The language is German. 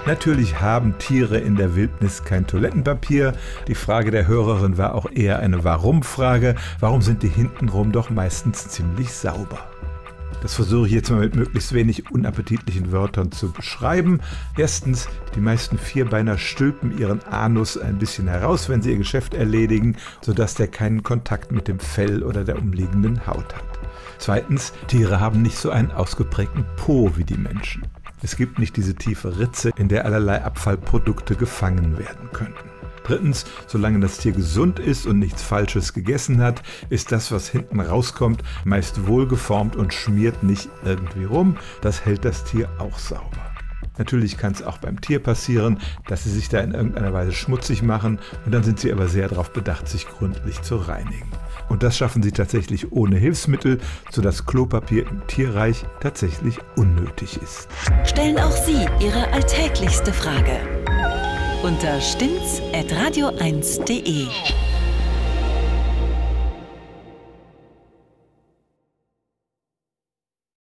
Natürlich haben Tiere in der Wildnis kein Toilettenpapier. Die Frage der Hörerin war auch eher eine Warum-Frage. Warum sind die hintenrum doch meistens ziemlich sauber? Das versuche ich jetzt mal mit möglichst wenig unappetitlichen Wörtern zu beschreiben. Erstens, die meisten Vierbeiner stülpen ihren Anus ein bisschen heraus, wenn sie ihr Geschäft erledigen, sodass der keinen Kontakt mit dem Fell oder der umliegenden Haut hat. Zweitens, Tiere haben nicht so einen ausgeprägten Po wie die Menschen. Es gibt nicht diese tiefe Ritze, in der allerlei Abfallprodukte gefangen werden könnten. Drittens, solange das Tier gesund ist und nichts Falsches gegessen hat, ist das, was hinten rauskommt, meist wohlgeformt und schmiert nicht irgendwie rum. Das hält das Tier auch sauber. Natürlich kann es auch beim Tier passieren, dass sie sich da in irgendeiner Weise schmutzig machen und dann sind sie aber sehr darauf bedacht, sich gründlich zu reinigen. Und das schaffen sie tatsächlich ohne Hilfsmittel, sodass Klopapier im Tierreich tatsächlich unnötig ist. Stellen auch Sie Ihre alltäglichste Frage unter stimmt's@radio1.de.